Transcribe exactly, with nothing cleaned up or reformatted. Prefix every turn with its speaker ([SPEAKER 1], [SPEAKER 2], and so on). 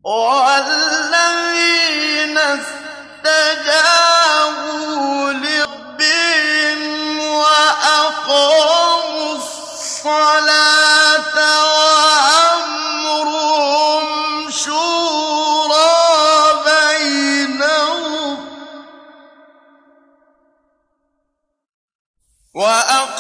[SPEAKER 1] وَالَّذِينَ اسْتَجَابُوا لِرَبِّهِمْ وَأَقَامُوا الصَّلَاةَ وَأَمْرُهُمْ شُورَىٰ بَيْنَهُمْ وَأَقَامُوا